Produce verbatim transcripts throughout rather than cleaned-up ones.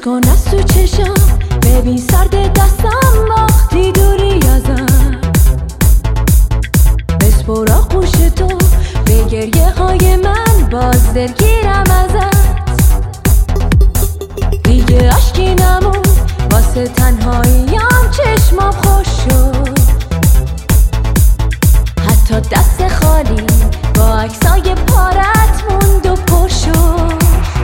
کن از تو چشم، ببین سرد دستم وقتی دوری ازم. بسپر آغوش تو به گریه های من، باز دلگیرم ازت. دیگه عشقی نمون واسه تنهاییم، چشمام خوش شد. حتی دست خالی با عکسای پارت موند و پر شد.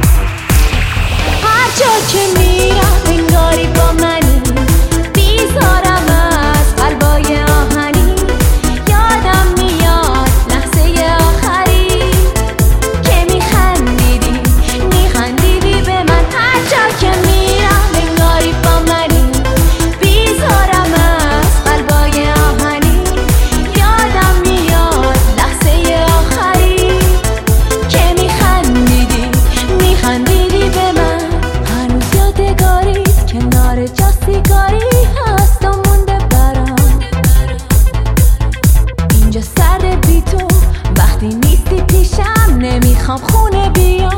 هر جا که میرم انگاری با منی، بیزارم از قلبای آهنی. یادم میاد لحظه آخری که میخندیدی میخندیدی به من. هر جا که میرم انگاری با منی، بیزارم از قلبای آهنی. یادم میاد لحظه آخری که میخندیدی میخندیدی به من. هنوز یادگاریت کنار جا سیگاری هست و مونده برام. اینجا سرد بی تو، وقتی نیستی پیشم نمیخوام خونه بیام.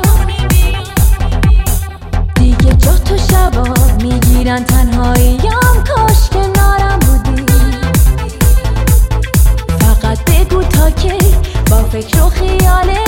دیگه جا تو شبا میگیرن تنهاییم، کاش کنارم بودی. فقط بگو تا کی با فکر و خیال